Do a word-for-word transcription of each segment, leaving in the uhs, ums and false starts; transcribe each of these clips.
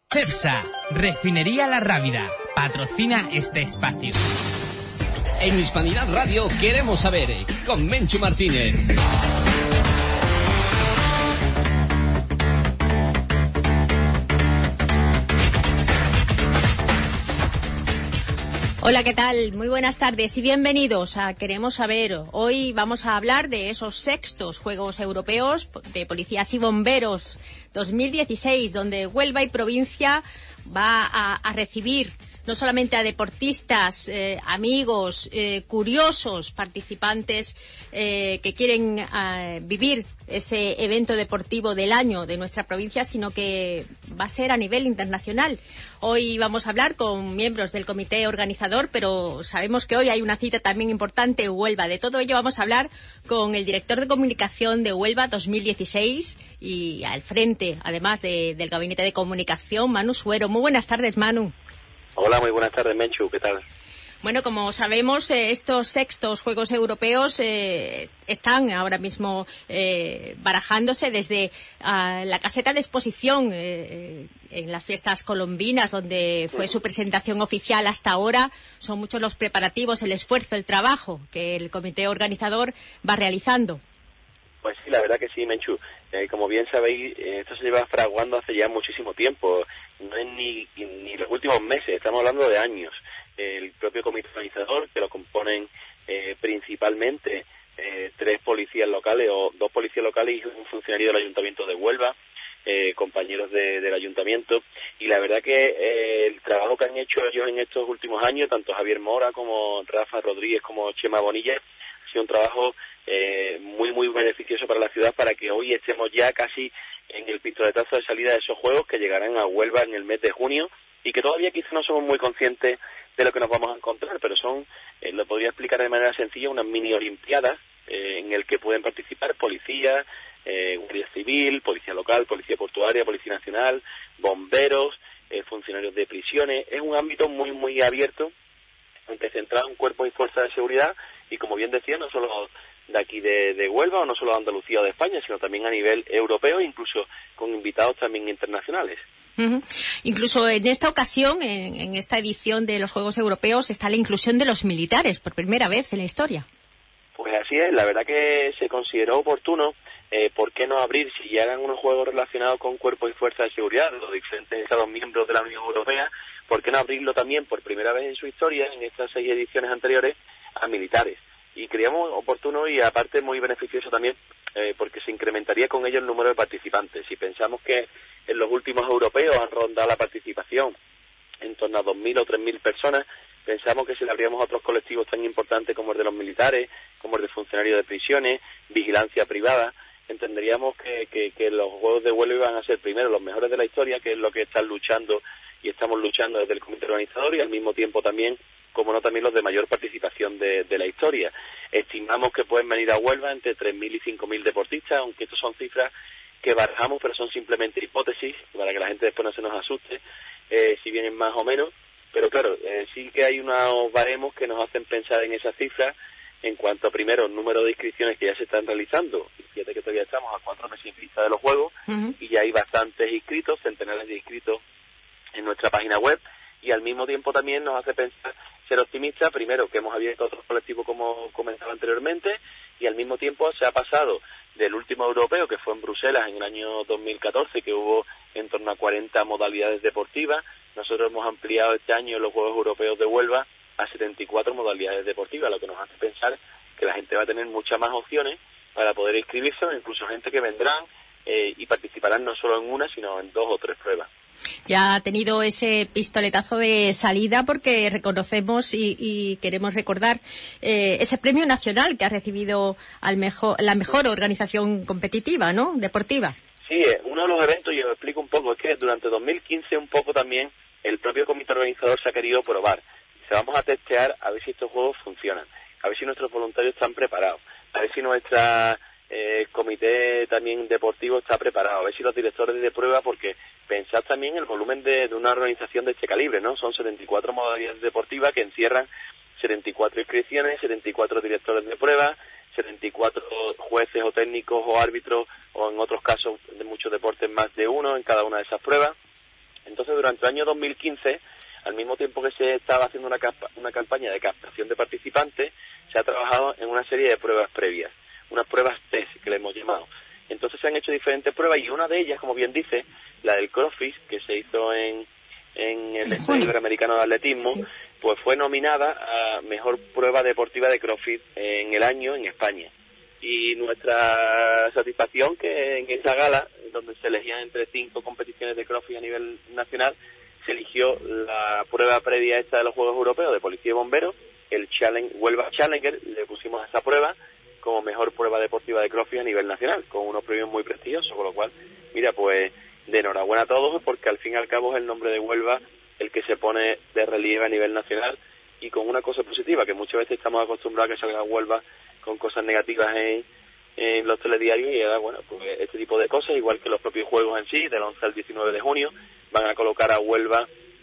Cepsa, Refinería La Rábida, patrocina este espacio. En Hispanidad Radio queremos saber, con Menchu Martínez. Hola, ¿qué tal? Muy buenas tardes y bienvenidos a Queremos Saber. Hoy vamos a hablar de esos sextos Juegos Europeos de Policías y Bomberos dos mil dieciséis, donde Huelva y provincia va a, a recibir no solamente a deportistas, eh, amigos, eh, curiosos, participantes eh, que quieren eh, vivir ese evento deportivo del año de nuestra provincia, sino que va a ser a nivel internacional. Hoy vamos a hablar con miembros del comité organizador, pero sabemos que hoy hay una cita también importante en Huelva. De todo ello vamos a hablar con el director de comunicación de Huelva dos mil dieciséis y al frente, además de, del gabinete de comunicación, Manu Suero. Muy buenas tardes, Manu. Hola, muy buenas tardes, Menchu, ¿qué tal? Bueno, como sabemos, eh, estos sextos Juegos Europeos eh, están ahora mismo eh, barajándose desde eh, la caseta de exposición eh, en las fiestas colombinas, donde fue su presentación oficial hasta ahora. Son muchos los preparativos, el esfuerzo, el trabajo que el comité organizador va realizando. Pues sí, la verdad que sí, Menchu. Eh, como bien sabéis, eh, esto se lleva fraguando hace ya muchísimo tiempo. No es ni, ni los últimos meses, estamos hablando de años. El propio comité organizador, que lo componen eh, principalmente eh, tres policías locales, o dos policías locales y un funcionario del Ayuntamiento de Huelva, eh, compañeros de, del Ayuntamiento. Y la verdad que eh, el trabajo que han hecho ellos en estos últimos años, tanto Javier Mora como Rafa Rodríguez como Chema Bonilla, ha sido un trabajo eh, muy, muy beneficioso para la ciudad, para que hoy estemos ya casi en el pistoletazo de salida de esos juegos que llegarán a Huelva en el mes de junio, y que todavía quizá no somos muy conscientes de lo que nos vamos a encontrar, pero son, eh, lo podría explicar de manera sencilla, unas mini olimpiadas eh, en el que pueden participar policías, eh, guardia civil, policía local, policía portuaria, policía nacional, bomberos, eh, funcionarios de prisiones. Es un ámbito muy, muy abierto, aunque centrado en cuerpos y fuerzas de seguridad, y como bien decía, no solo de aquí de, de Huelva, o no solo de Andalucía o de España, sino también a nivel europeo, incluso con invitados también internacionales. Uh-huh. Incluso en esta ocasión, en, en esta edición de los Juegos Europeos, está la inclusión de los militares por primera vez en la historia. Pues así es, la verdad que se consideró oportuno. Eh, ¿Por qué no abrir, si ya hagan unos juegos relacionados con cuerpos y fuerzas de seguridad, los diferentes Estados miembros de la Unión Europea, por qué no abrirlo también por primera vez en su historia, en estas seis ediciones anteriores, a militares? Y creíamos oportuno y aparte muy beneficioso también, eh, porque se incrementaría con ello el número de participantes. Si pensamos que en los últimos europeos han rondado la participación en torno a dos mil o tres mil personas, pensamos que si le abríamos a otros colectivos tan importantes como el de los militares, como el de funcionarios de prisiones, vigilancia privada, entenderíamos que, que, que los Juegos de Huelva iban a ser primero los mejores de la historia, que es lo que están luchando y estamos luchando desde el comité organizador, y al mismo tiempo también, como no, también los de mayor participación de, de la historia. Estimamos que pueden venir a Huelva entre tres mil y cinco mil deportistas, aunque estas son cifras que barajamos, pero son simplemente hipótesis, para que la gente después no se nos asuste, eh, si vienen más o menos. Pero claro, eh, sí que hay unos baremos que nos hacen pensar en esas cifras, en cuanto a, primero, el número de inscripciones que ya se están realizando. Fíjate que todavía estamos a cuatro meses en vista de los Juegos, uh-huh. y ya hay bastantes inscritos, centenares de inscritos en nuestra página web, y al mismo tiempo también nos hace pensar, ser optimistas, primero, que hemos abierto otros colectivos como comentaba anteriormente, y al mismo tiempo se ha pasado del último europeo, que fue en Bruselas en el año dos mil catorce, que hubo en torno a cuarenta modalidades deportivas. Nosotros hemos ampliado este año los Juegos Europeos de Huelva a setenta y cuatro modalidades deportivas, lo que nos hace pensar que la gente va a tener muchas más opciones para poder inscribirse, incluso gente que vendrán eh, y participarán no solo en una, sino en dos o tres pruebas. Ya ha tenido ese pistoletazo de salida, porque reconocemos y, y queremos recordar eh, ese premio nacional que ha recibido al mejor, la mejor organización competitiva, ¿no?, deportiva. Sí, uno de los eventos, y os explico un poco, es que durante dos mil quince un poco también el propio comité organizador se ha querido probar. Se vamos a testear a ver si estos juegos funcionan, a ver si nuestros voluntarios están preparados, a ver si nuestra eh, comité también deportivo está preparado, a ver si los directores de prueba, porque pensad también el volumen de, de una organización de este calibre, ¿no? Son setenta y cuatro modalidades deportivas que encierran setenta y cuatro inscripciones, setenta y cuatro directores de prueba, setenta y cuatro jueces o técnicos o árbitros, o en otros casos de muchos deportes más de uno en cada una de esas pruebas. Entonces durante el año dos mil quince, al mismo tiempo que se estaba haciendo una, una campaña de captación de participantes, se ha trabajado en una serie de pruebas previas, unas pruebas test que le hemos llamado. Entonces se han hecho diferentes pruebas y una de ellas, como bien dice, la del CrossFit, que se hizo en, en el Estadio Iberoamericano de Atletismo, sí. Pues fue nominada a Mejor Prueba Deportiva de CrossFit en el año en España. Y nuestra satisfacción que en esa gala, donde se elegían entre cinco competiciones de CrossFit a nivel nacional, se eligió la prueba previa esta de los Juegos Europeos de Policía y Bomberos, el Challenge, Huelva Challenger, le pusimos a esa prueba como mejor prueba deportiva de CrossFit a nivel nacional, con unos premios muy prestigiosos, con lo cual, mira, pues de enhorabuena a todos, porque al fin y al cabo es el nombre de Huelva el que se pone de relieve a nivel nacional, y con una cosa positiva, que muchas veces estamos acostumbrados a que salga Huelva con cosas negativas en, en los telediarios, y ahora, bueno, pues este tipo de cosas, igual que los propios juegos en sí, del once al diecinueve de junio, van a colocar a Huelva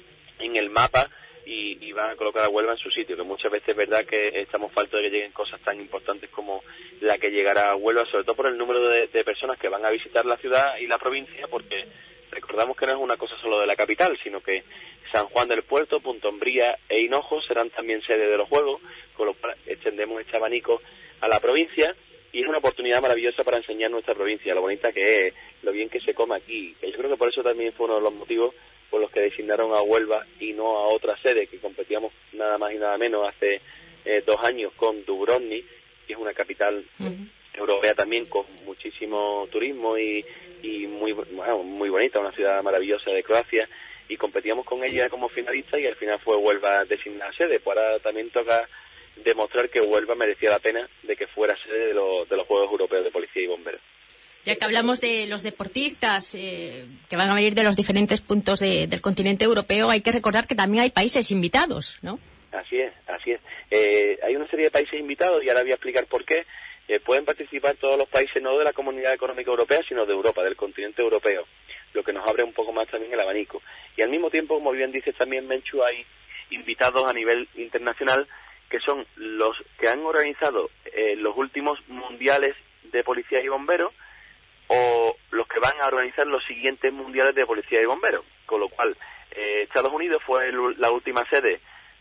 en el mapa y, y van a colocar a Huelva en su sitio, que muchas veces es verdad que estamos faltos de que lleguen cosas tan importantes como la que llegará a Huelva, sobre todo por el número de, de personas que van a visitar la ciudad y la provincia, porque recordamos que no es una cosa solo de la capital, sino que San Juan del Puerto, Punta Umbría e Hinojo serán también sede de los Juegos, con lo cual extendemos este abanico a la provincia, y es una oportunidad maravillosa para enseñar nuestra provincia, lo bonita que es, lo bien que se come aquí, que yo creo que por eso también fue uno de los motivos por los que designaron a Huelva y no a otra sede, que competíamos nada más y nada menos hace eh, dos años con Dubrovnik, que es una capital uh-huh. europea también con muchísimo turismo y, y muy, bueno, muy bonita, una ciudad maravillosa de Croacia, y competíamos con ella como finalista, y al final fue Huelva designada sede. Pues ahora también toca demostrar que Huelva merecía la pena de que fuera sede de, lo, de los Juegos Europeos de Policía y Bomberos. Ya que hablamos de los deportistas eh, que van a venir de los diferentes puntos de, del continente europeo, hay que recordar que también hay países invitados, ¿no? Así es, así es. Eh, hay una serie de países invitados, y ahora voy a explicar por qué. Eh, pueden participar todos los países, no de la Comunidad Económica Europea, sino de Europa, del continente europeo, lo que nos abre un poco más también el abanico. Y al mismo tiempo, como bien dices también, Menchu, hay invitados a nivel internacional, que son los que han organizado eh, los últimos mundiales de policía y bomberos, o los que van a organizar los siguientes mundiales de policía y bomberos, con lo cual eh, Estados Unidos fue el, la última sede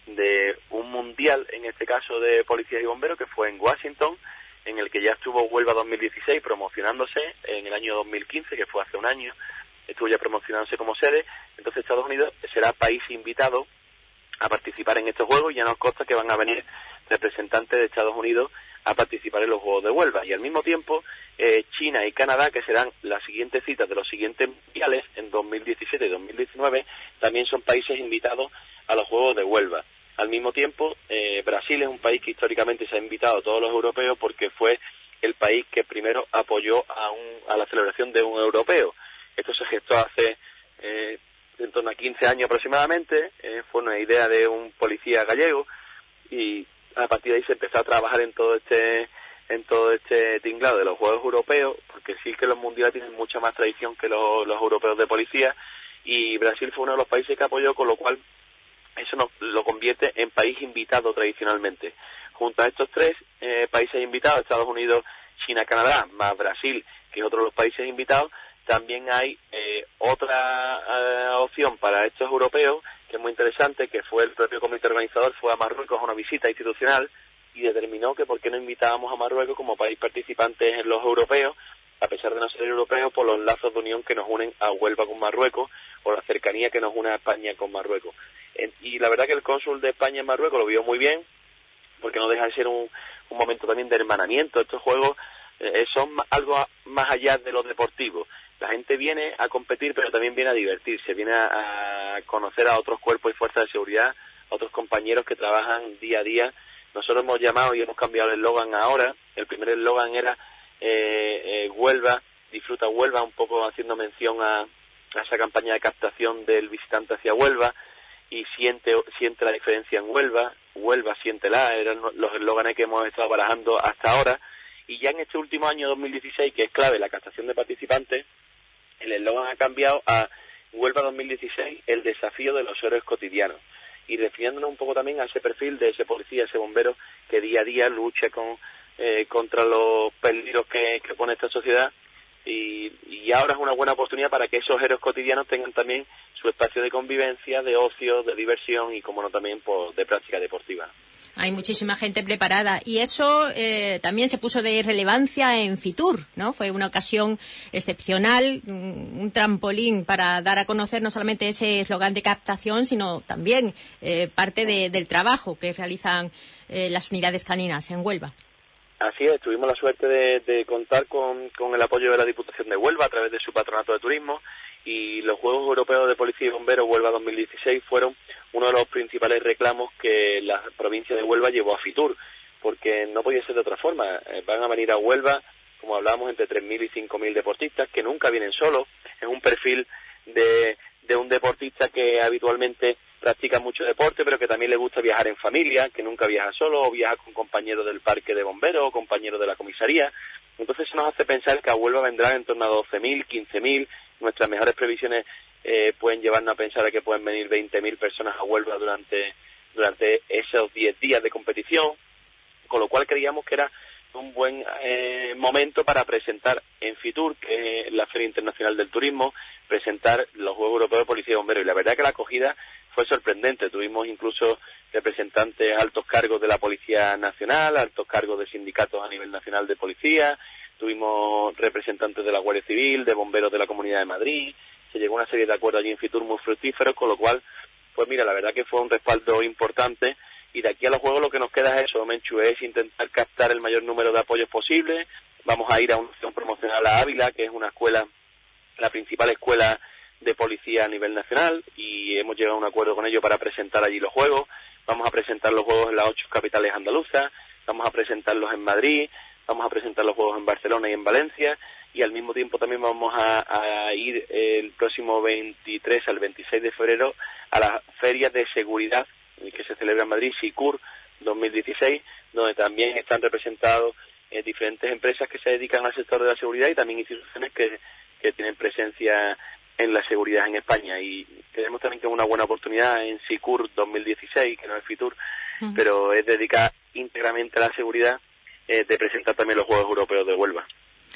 de un mundial, en este caso de policía y bomberos, que fue en Washington, en el que ya estuvo Huelva dos mil dieciséis promocionándose en el año dos mil quince, que fue hace un año, estuvo ya promocionándose como sede. Entonces Estados Unidos será país invitado a participar en estos Juegos, y ya nos consta que van a venir representantes de Estados Unidos a participar en los Juegos de Huelva, y al mismo tiempo eh, China y Canadá, que serán las siguientes citas de los siguientes mundiales en dos mil diecisiete y dos mil diecinueve, también son países invitados a los Juegos de Huelva. Al mismo tiempo, eh, Brasil es un país que históricamente se ha invitado a todos los europeos, porque fue el país que primero apoyó a, un, a la celebración de un europeo. Esto se gestó hace eh, en torno a quince años aproximadamente, eh, fue una idea de un policía gallego, y a partir de ahí se empezó a trabajar en todo este en todo este tinglado de los Juegos Europeos, porque sí que los mundiales tienen mucha más tradición que los, los europeos de policía, y Brasil fue uno de los países que apoyó, con lo cual eso nos lo convierte en país invitado tradicionalmente. Junto a estos tres eh, países invitados, Estados Unidos, China, Canadá, más Brasil, que es otro de los países invitados, también hay eh, otra eh, opción para estos europeos, que es muy interesante, que fue el propio comité organizador, fue a Marruecos a una visita institucional, y determinó que por qué no invitábamos a Marruecos como país participante en los europeos, a pesar de no ser europeo, por los lazos de unión que nos unen a Huelva con Marruecos, o la cercanía que nos une a España con Marruecos. Y la verdad que el cónsul de España en Marruecos lo vio muy bien, porque no deja de ser un, un momento también de hermanamiento. Estos juegos eh, son algo a, más allá de lo deportivo. La gente viene a competir, pero también viene a divertirse, viene a, a conocer a otros cuerpos y fuerzas de seguridad, a otros compañeros que trabajan día a día. Nosotros hemos llamado y hemos cambiado el eslogan ahora. El primer eslogan era eh, eh, Huelva, disfruta Huelva, un poco haciendo mención a, a esa campaña de captación del visitante hacia Huelva, y siente siente la diferencia en Huelva, Huelva siéntela, eran los eslóganes que hemos estado barajando hasta ahora. Y ya en este último año dos mil dieciséis, que es clave la captación de participantes, el eslogan ha cambiado a Huelva dos mil dieciséis, el desafío de los héroes cotidianos, y refiriéndonos un poco también a ese perfil de ese policía, ese bombero que día a día lucha con eh, contra los peligros que, que pone esta sociedad, y, y ahora es una buena oportunidad para que esos héroes cotidianos tengan también su espacio de convivencia, de ocio, de diversión y, como no, también pues, de práctica deportiva. Hay muchísima gente preparada y eso eh, también se puso de relevancia en Fitur, ¿no? Fue una ocasión excepcional, un, un trampolín para dar a conocer no solamente ese eslogan de captación, sino también eh, parte de, del trabajo que realizan eh, las unidades caninas en Huelva. Así es, tuvimos la suerte de, de contar con, con el apoyo de la Diputación de Huelva a través de su Patronato de Turismo, y los Juegos Europeos de Policía y Bomberos Huelva dos mil dieciséis fueron uno de los principales reclamos que la provincia de Huelva llevó a Fitur, porque no podía ser de otra forma. Eh, van a venir a Huelva, como hablábamos, entre tres mil y cinco mil deportistas que nunca vienen solos. Es un perfil de, de un deportista que habitualmente practica mucho deporte, pero que también le gusta viajar en familia, que nunca viaja solo, o viaja con compañeros del parque de bomberos o compañeros de la comisaría. Entonces eso nos hace pensar que a Huelva vendrán en torno a doce mil, quince mil. Nuestras mejores previsiones eh, pueden llevarnos a pensar a que pueden venir veinte mil personas a Huelva durante, durante esos diez días de competición, con lo cual creíamos que era un buen eh, momento para presentar en Fitur, que es la Feria Internacional del Turismo, presentar los Juegos Europeos de Policía y Bomberos. Y la verdad que la acogida fue sorprendente. Tuvimos incluso representantes, altos cargos de la Policía Nacional, altos cargos de sindicatos a nivel nacional de policía, tuvimos representantes de la Guardia Civil, de bomberos de la Comunidad de Madrid. Se llegó a una serie de acuerdos allí en Fitur muy fructíferos, con lo cual, pues mira, la verdad que fue un respaldo importante. Y de aquí a los Juegos lo que nos queda es eso, Menchu, es intentar captar el mayor número de apoyos posible. Vamos a ir a una acción promocional a Ávila, que es una escuela, la principal escuela de policía a nivel nacional, y hemos llegado a un acuerdo con ellos para presentar allí los Juegos. Vamos a presentar los Juegos en las ocho capitales andaluzas, vamos a presentarlos en Madrid, vamos a presentar los Juegos en Barcelona y en Valencia, y al mismo tiempo también vamos a, a ir el próximo veintitrés al veintiséis de febrero a las ferias de seguridad que se celebra en Madrid, SICUR dos mil dieciséis, donde también están representados eh, diferentes empresas que se dedican al sector de la seguridad y también instituciones que, que tienen presencia en la seguridad en España. Y creemos también que es una buena oportunidad en SICUR dos mil dieciséis, que no es Fitur, uh-huh. pero es dedicada íntegramente a la seguridad, eh, de presentar también los Juegos Europeos de Huelva.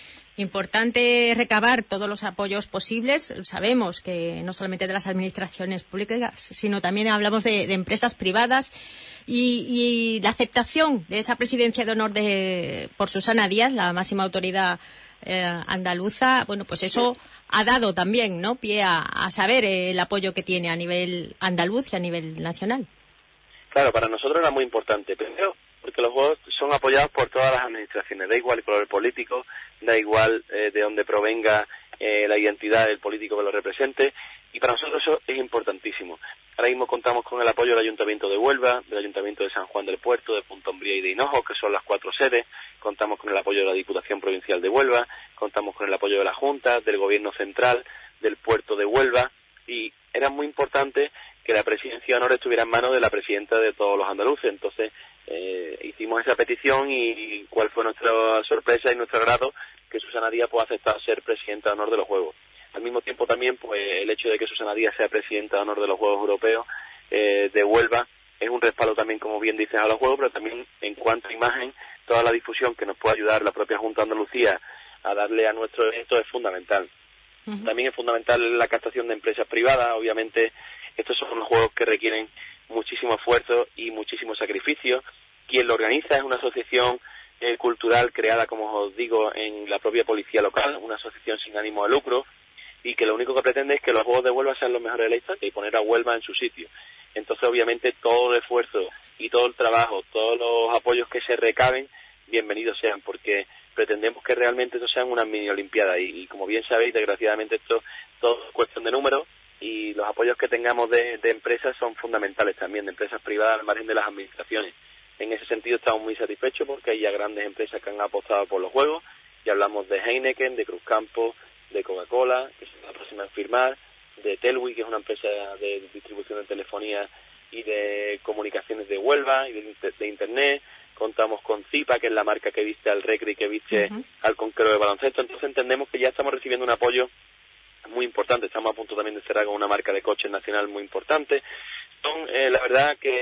Importante recabar todos los apoyos posibles. Sabemos que no solamente de las administraciones públicas, sino también hablamos de, de empresas privadas y, y la aceptación de esa presidencia de honor de por Susana Díaz, la máxima autoridad eh, andaluza. Bueno, pues eso ha dado también, ¿no?, pie a, a saber el apoyo que tiene a nivel andaluz y a nivel nacional. Claro, para nosotros era muy importante. Primero, porque los Juegos son apoyados por todas las administraciones, da igual el color político, da igual eh, de dónde provenga eh, la identidad del político que lo represente, y para nosotros eso es importantísimo. Ahora mismo contamos con el apoyo del Ayuntamiento de Huelva, del Ayuntamiento de San Juan del Puerto, de Punta Umbría y de Hinojo, que son las cuatro sedes. Contamos con el apoyo de la Diputación Provincial de Huelva, contamos con el apoyo de la Junta, del Gobierno Central, del Puerto de Huelva, y era muy importante que la presidencia de honor estuviera en manos de la presidenta de todos los andaluces. Entonces eh, hicimos esa petición, y cuál fue nuestra sorpresa y nuestro agrado que Susana Díaz pues, ha aceptado ser presidenta de honor de los Juegos. Al mismo tiempo también pues el hecho de que Susana Díaz sea presidenta de honor de los Juegos Europeos eh, de Huelva es un respaldo también, como bien dices, a los Juegos, pero también en cuanto a imagen, toda la difusión que nos puede ayudar la propia Junta de Andalucía a darle a nuestro evento es fundamental. Uh-huh. También es fundamental la captación de empresas privadas. Obviamente estos son los Juegos que requieren muchísimo esfuerzo y muchísimo sacrificio. Quien lo organiza es una asociación eh, cultural creada, como os digo, en la propia policía local, una asociación sin ánimo de lucro, y que lo único que pretende es que los Juegos de Huelva sean los mejores de la historia y poner a Huelva en su sitio. Entonces, obviamente, todo el esfuerzo y todo el trabajo, todos los apoyos que se recaben, bienvenidos sean, porque pretendemos que realmente esto sean unas mini olimpiadas, y, y como bien sabéis, desgraciadamente esto todo es cuestión de números, y los apoyos que tengamos de, de empresas son fundamentales también, de empresas privadas al margen de las administraciones. En ese sentido estamos muy satisfechos porque hay ya grandes empresas que han apostado por los Juegos, y hablamos de Heineken, de Cruzcampo, de Coca-Cola, que es la próxima en firmar, de Telwi, que es una empresa de distribución de telefonía y de comunicaciones de Huelva y de, de Internet. Contamos con Zipa, que es la marca que viste al Recre y que viste uh-huh. al Conquero de baloncesto. Entonces entendemos que ya estamos recibiendo un apoyo muy importante. Estamos a punto también de cerrar con una marca de coches nacional muy importante. Son, eh, la verdad, que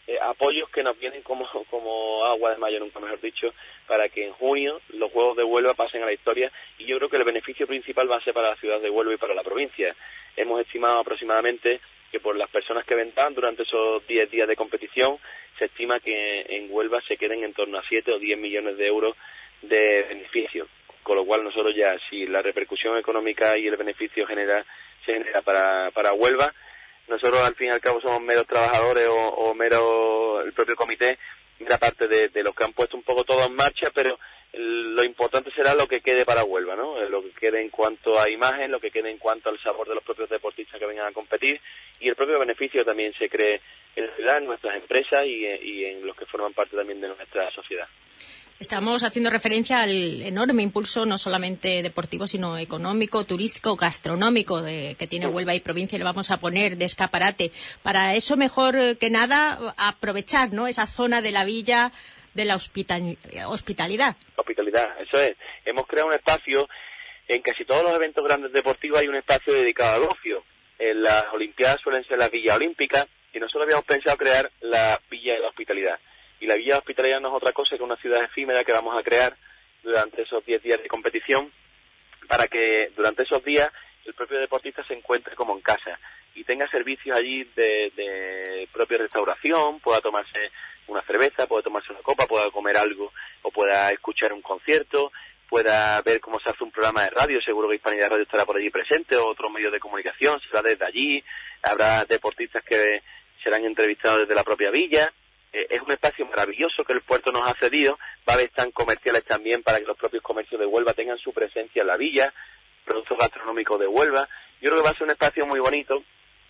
eh, apoyos que nos vienen como, como agua de mayo, nunca mejor dicho, para que en junio los Juegos de Huelva pasen a la historia, y yo creo que el beneficio principal va a ser para la ciudad de Huelva y para la provincia. Hemos estimado aproximadamente que por las personas que vendrán durante esos diez días de competición, se estima que en Huelva se queden en torno a siete o diez millones de euros de beneficio, con lo cual nosotros ya, si la repercusión económica y el beneficio genera se genera para, para Huelva, nosotros al fin y al cabo somos meros trabajadores o, o mero el propio comité, mera parte de, de los que han puesto un poco todo en marcha, pero el, lo importante será lo que quede para Huelva, ¿no? Lo que quede en cuanto a imagen, lo que quede en cuanto al sabor de los propios deportistas que vengan a competir, y el propio beneficio también se cree en la ciudad, en nuestras empresas y, y en los que forman parte también de nuestra sociedad. Estamos haciendo referencia al enorme impulso, no solamente deportivo, sino económico, turístico, gastronómico de, que tiene Huelva y provincia, y le vamos a poner de escaparate. Para eso, mejor que nada, aprovechar, ¿no?, esa zona de la villa de la hospital, hospitalidad. Hospitalidad, eso es. Hemos creado un espacio, en casi todos los eventos grandes deportivos hay un espacio dedicado al ocio. En las Olimpiadas suelen ser las villas olímpicas, y nosotros habíamos pensado crear la villa de la hospitalidad. Y la Villa de Hospitalidad no es otra cosa que una ciudad efímera que vamos a crear durante esos diez días de competición, para que durante esos días el propio deportista se encuentre como en casa y tenga servicios allí de, de propia restauración, pueda tomarse una cerveza, pueda tomarse una copa, pueda comer algo o pueda escuchar un concierto, pueda ver cómo se hace un programa de radio. Seguro que Hispanidad Radio estará por allí presente, o otros medios de comunicación, será desde allí, habrá deportistas que serán entrevistados desde la propia villa. Eh, es un espacio maravilloso que el puerto nos ha cedido. Va a haber stands comerciales también para que los propios comercios de Huelva tengan su presencia en la villa, productos gastronómicos de Huelva. Yo creo que va a ser un espacio muy bonito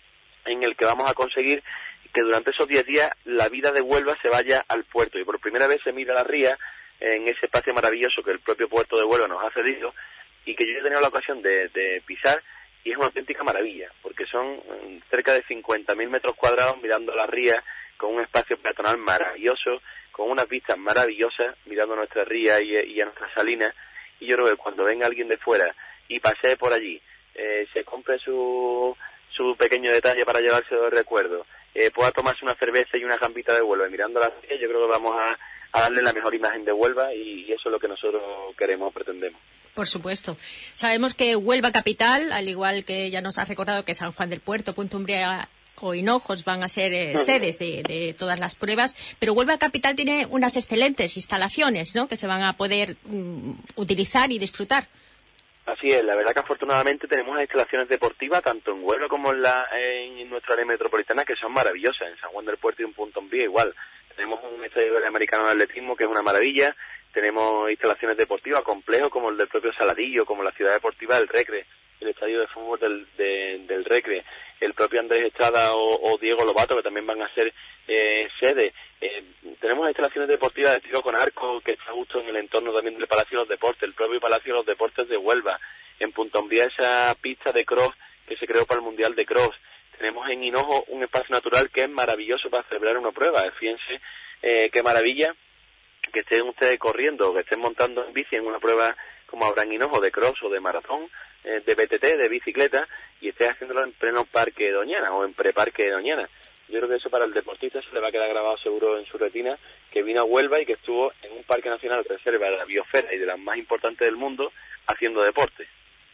en el que vamos a conseguir que durante esos diez días la vida de Huelva se vaya al puerto, y por primera vez se mira la ría en ese espacio maravilloso que el propio puerto de Huelva nos ha cedido, y que yo he tenido la ocasión de, de pisar, y es una auténtica maravilla, porque son cerca de cincuenta mil metros cuadrados mirando la ría, con un espacio peatonal maravilloso, con unas vistas maravillosas, mirando nuestra ría y, y a nuestras salinas. Y yo creo que cuando venga alguien de fuera y pasee por allí, eh, se compre su, su pequeño detalle para llevárselo de recuerdo, eh, pueda tomarse una cerveza y una gambita de Huelva mirando la ría, yo creo que vamos a, a darle la mejor imagen de Huelva, y, y eso es lo que nosotros queremos, pretendemos. Por supuesto. Sabemos que Huelva capital, al igual que ya nos ha recordado que San Juan del Puerto, Punta Umbría o Hinojos van a ser eh, sedes de, de todas las pruebas, pero Huelva capital tiene unas excelentes instalaciones, ¿no?, que se van a poder mm, utilizar y disfrutar. Así es, la verdad que afortunadamente tenemos instalaciones deportivas tanto en Huelva como en, la, en nuestra área metropolitana, que son maravillosas. En San Juan del Puerto y en Punta Umbría igual. Tenemos un estadio americano de atletismo que es una maravilla. Tenemos instalaciones deportivas complejos como el del propio Saladillo, como la ciudad deportiva del Recre, el estadio de fútbol del, de, del Recre, el propio Andrés Estrada o, o Diego Lobato, que también van a ser eh, sede. Eh, tenemos instalaciones deportivas de tiro con arco que está justo en el entorno también del Palacio de los Deportes, el propio Palacio de los Deportes de Huelva. En Punta Umbría esa pista de cross que se creó para el Mundial de Cross. Tenemos en Hinojo un espacio natural que es maravilloso para celebrar una prueba. Fíjense eh, qué maravilla que estén ustedes corriendo o que estén montando en bici en una prueba como habrá en Hinojo de cross o de maratón, eh, de B T T, de bicicleta, y estés haciéndolo en pleno Parque de Doñana o en preparque de Doñana. Yo creo que eso para el deportista se le va a quedar grabado seguro en su retina, que vino a Huelva y que estuvo en un parque nacional de reserva de la biosfera y de las más importantes del mundo haciendo deporte.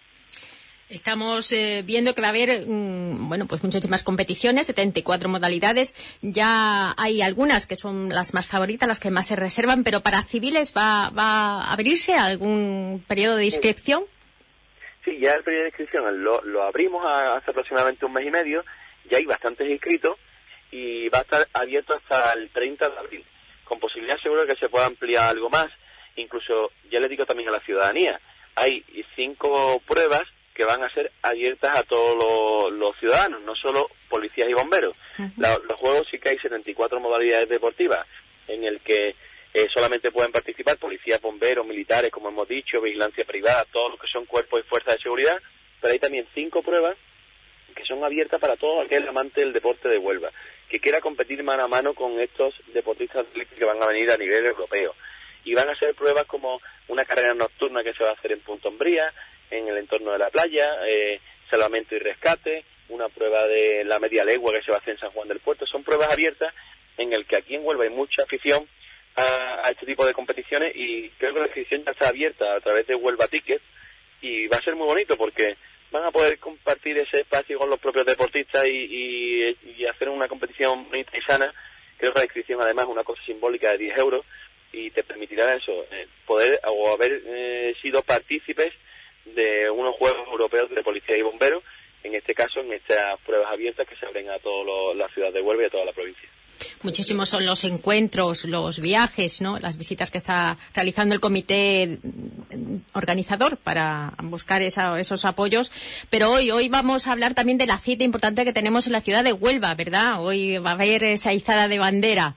Estamos eh, viendo que va a haber mmm, bueno, pues muchísimas competiciones, setenta y cuatro modalidades. Ya hay algunas que son las más favoritas, las que más se reservan, pero para civiles va, va a abrirse algún periodo de inscripción. Sí, ya el periodo de inscripción lo, lo abrimos a, hace aproximadamente un mes y medio. Ya hay bastantes inscritos y va a estar abierto hasta el treinta de abril, con posibilidad seguro de que se pueda ampliar algo más. Incluso, ya le digo también a la ciudadanía, hay cinco pruebas que van a ser abiertas a todos los, los ciudadanos, no solo policías y bomberos. Uh-huh. La, los juegos sí que hay setenta y cuatro modalidades deportivas, en el que eh, solamente pueden participar policías, bomberos, militares, como hemos dicho, vigilancia privada, todos los que son cuerpos y fuerzas de seguridad, pero hay también cinco pruebas que son abiertas para todo aquel amante del deporte de Huelva, que quiera competir mano a mano con estos deportistas que van a venir a nivel europeo. Y van a ser pruebas como una carrera nocturna que se va a hacer en Punta Umbría, en el entorno de la playa, eh, salvamento y rescate, una prueba de la media legua que se va a hacer en San Juan del Puerto. Son pruebas abiertas en el que aquí en Huelva hay mucha afición a, a este tipo de competiciones, y creo que la inscripción ya está abierta a través de Huelva Ticket, y va a ser muy bonito porque van a poder compartir ese espacio con los propios deportistas y, y, y hacer una competición bonita y sana. Creo que la inscripción además es una cosa simbólica de diez euros y te permitirá eso, eh, poder o haber eh, sido partícipes de unos Juegos Europeos de Policía y Bomberos, en este caso en estas pruebas abiertas que se abren a toda la ciudad de Huelva y a toda la provincia. Muchísimos son los encuentros, los viajes, ¿no? Las visitas que está realizando el comité organizador para buscar esa, esos apoyos. Pero hoy, hoy vamos a hablar también de la cita importante que tenemos en la ciudad de Huelva, ¿verdad? Hoy va a haber esa izada de bandera.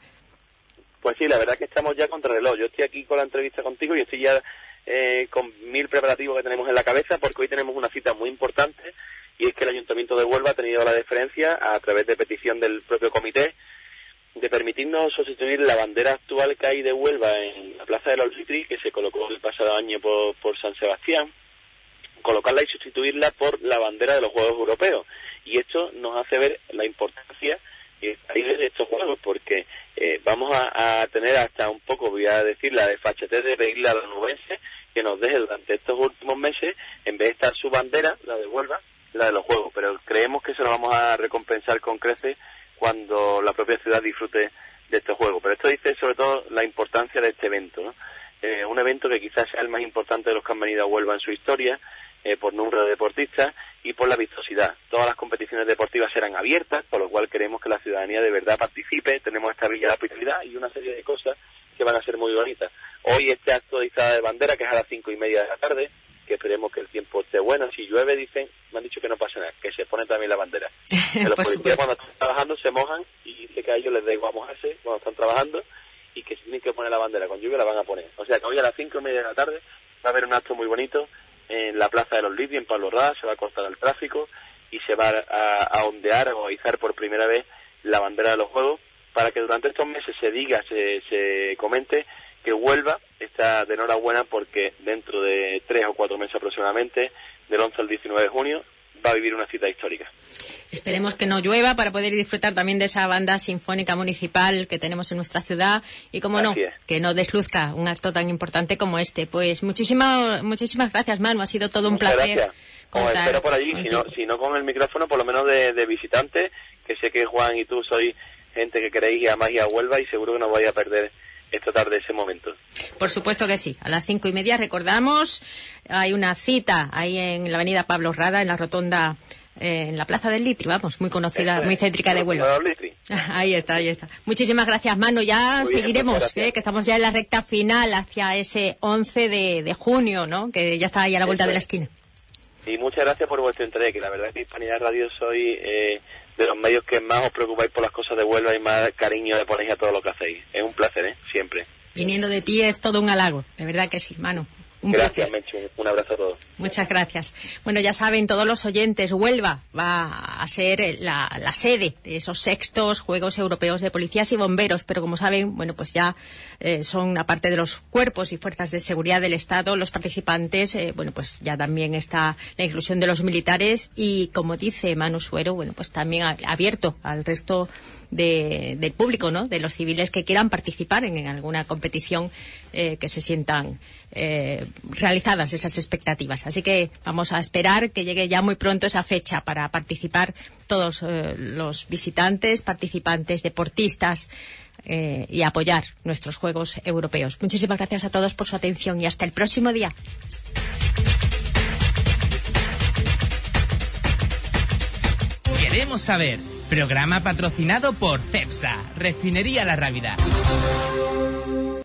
Pues sí, la verdad que estamos ya contra reloj. Yo estoy aquí con la entrevista contigo y estoy ya eh, con mil preparativos que tenemos en la cabeza, porque hoy tenemos una cita muy importante, y es que el Ayuntamiento de Huelva ha tenido la deferencia, a través de petición del propio comité, de permitirnos sustituir la bandera actual que hay de Huelva en la Plaza de los Litri, que se colocó el pasado año por, por San Sebastián, colocarla y sustituirla por la bandera de los Juegos Europeos. Y esto nos hace ver la importancia de estos Juegos, porque eh, vamos a, a tener hasta un poco, voy a decir, la desfachatez de pedirle a los nubenses que nos deje durante estos últimos meses, en vez de estar su bandera, la de Huelva, la de los Juegos. Pero creemos que se lo vamos a recompensar con creces cuando la propia ciudad disfrute de este juego. Pero esto dice sobre todo la importancia de este evento, ¿no? Eh, un evento que quizás sea el más importante de los que han venido a Huelva en su historia, eh, por número de deportistas y por la vistosidad. Todas las competiciones deportivas serán abiertas, por lo cual queremos que la ciudadanía de verdad participe. Tenemos esta villa de hospitalidad y una serie de cosas que van a ser muy bonitas. Hoy este acto de izada de bandera, que es a las cinco y media de la tarde, que esperemos que el tiempo esté bueno. Si llueve, dicen, me han dicho que no pasa nada, que se pone también la bandera. Que los policías cuando están trabajando se mojan, y dice que a ellos les da igual mojarse cuando están trabajando, y que si tienen que poner la bandera con lluvia la van a poner. O sea que hoy a las cinco y media de la tarde va a haber un acto muy bonito en la Plaza de los Litri, en Pablo Rada. Se va a cortar el tráfico y se va a, a ondear, a izar por primera vez la bandera de los Juegos, para que durante estos meses se diga, se, se comente que Huelva está de enhorabuena, porque dentro de tres o cuatro meses aproximadamente, del once al diecinueve de junio, va a vivir una cita histórica. Esperemos que no llueva para poder disfrutar también de esa banda sinfónica municipal que tenemos en nuestra ciudad, y como no, que no desluzca un acto tan importante como este. Pues muchísimas muchísimas gracias, Manu, ha sido todo un Muchas placer. Gracias. Os espero por allí, si no, si no con el micrófono, por lo menos de, de visitante, que sé que Juan y tú sois gente que queréis ir a más y a Huelva, y seguro que no vais a perder esta tarde ese momento. Por supuesto que sí. A las cinco y media, recordamos, hay una cita ahí en la avenida Pablo Rada, en la rotonda, eh, en la Plaza del Litri, vamos, muy conocida, este, muy céntrica de Huelva. Ahí está, ahí está. Muchísimas gracias, Manu. Ya muy seguiremos, bien, eh, que estamos ya en la recta final hacia ese once de junio, ¿no? Que ya está ahí a la vuelta Eso de la esquina. Y muchas gracias por vuestro interés, que la verdad es que Hispanidad Radio soy eh, de los medios que más os preocupáis por las cosas de Huelva y más cariño le ponéis a todo lo que hacéis. Es un placer, ¿eh? Siempre. Viniendo de ti es todo un halago, de verdad que sí, Manu. Un gracias, placer. Menchu. Un abrazo a todos. Muchas gracias. Bueno, ya saben todos los oyentes, Huelva va a ser la, la sede de esos sextos Juegos Europeos de Policías y Bomberos, pero como saben, bueno, pues ya eh, son, aparte de los cuerpos y fuerzas de seguridad del Estado, los participantes, eh, bueno, pues ya también está la inclusión de los militares y, como dice Manu Suero, bueno, pues también a, abierto al resto de, del público, ¿no? De los civiles que quieran participar en, en alguna competición eh, que se sientan eh, realizadas esas expectativas. Así que vamos a esperar que llegue ya muy pronto esa fecha para participar todos eh, los visitantes, participantes, deportistas eh, y apoyar nuestros Juegos Europeos. Muchísimas gracias a todos por su atención y hasta el próximo día. Queremos saber. Programa patrocinado por Cepsa, Refinería La Rábida.